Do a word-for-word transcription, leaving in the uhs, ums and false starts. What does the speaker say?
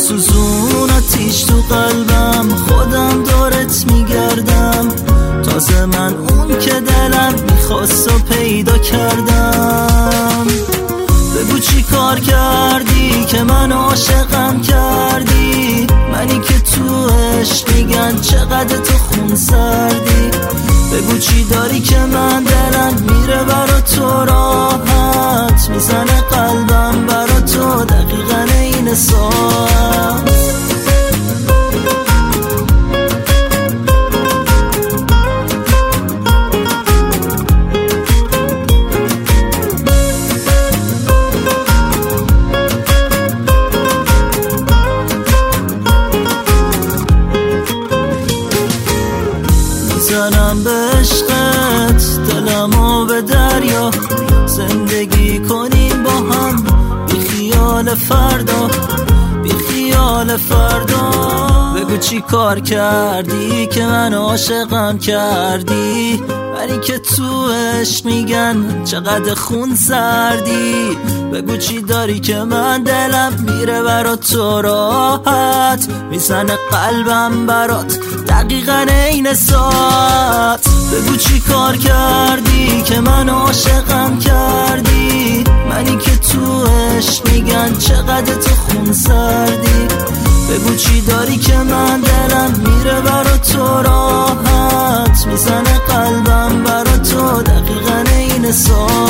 بسوزون آتیش تو قلبم، خودم دورت میگردم، تازه من اون که دلم میخواست و پیدا کردم. بگو چی کار کردی که من عاشقم کردی، منی که تو عشق میگن چقدر تو خون سردی. بگو چی داری که من دلم میره برا تو راحت، میزنه قلبم برا تو دقیقا این ساعت. میزنم به عشقت دلمو به دریا، زندگی کنیم با هم بی خیال فردا، بی خیال فردا. بگو چی کار کردی که من عاشقم کردی، منی که تو عشق میگن چقدر خون سردی. بگو چی داری که من دلم میره برا تو راحت، میزنه قلبم برات دقیقا این ساعت. بگو چی کار کردی که من عاشقم کردی، منی که تو عشق میگن چقدر تو خون سردی. بگو چی داری که من دلم میره برا تو راحت، میزنه قلبم برا تو دقیقا این ساعت.